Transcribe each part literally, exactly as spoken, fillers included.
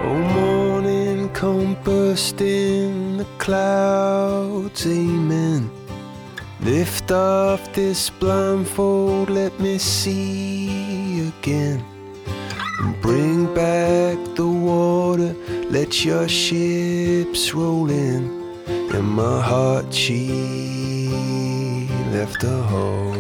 Oh, morning come bursting the clouds, amen. Lift off this blindfold, let me see again. And bring back the water, let your ships roll in. And my heart, she left a hole.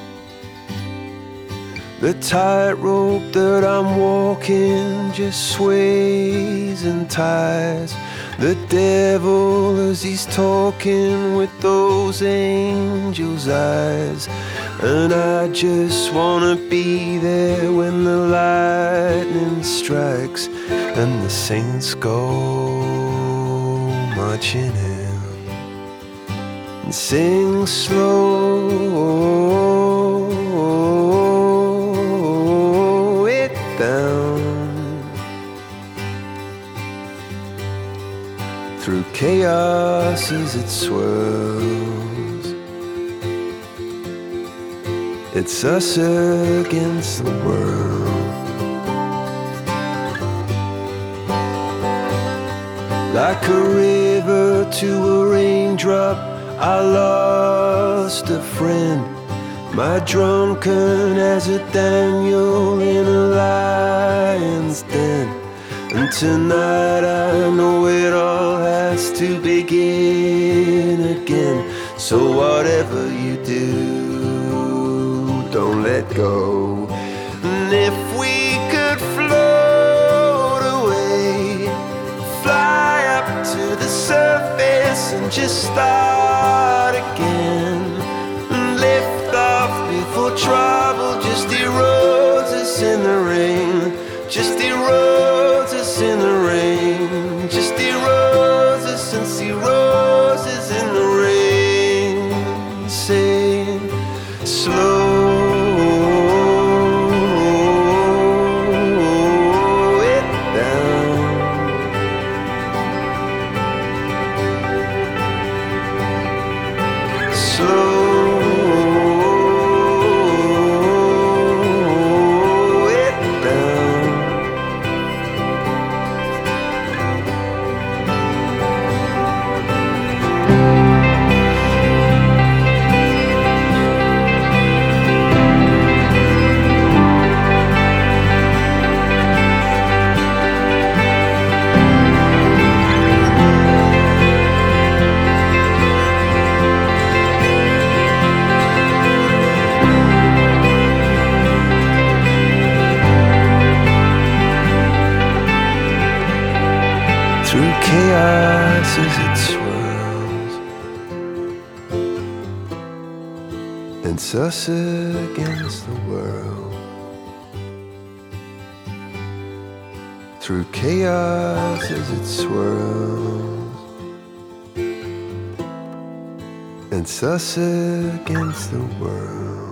The tightrope that I'm walking just sways and ties. The devil as he's talking with those angels' eyes. And I just wanna be there when the lightning strikes and the saints go marching in. And sing slow down through chaos as it swirls. It's us against the world. Like a river to a raindrop, I lost a friend. My drunken as a Daniel in a lion's den. And tonight I know it all has to begin again. So whatever you do, don't let go. And if we could float away, fly up to the surface and just start again. And lift off before trouble just erodes us in the rain. Just erodes us in the rain. Just erodes us and see roses in the rain. Saying slow it down. Slow through chaos as it swirls. It's us against the world. Through chaos as it swirls. It's us against the world.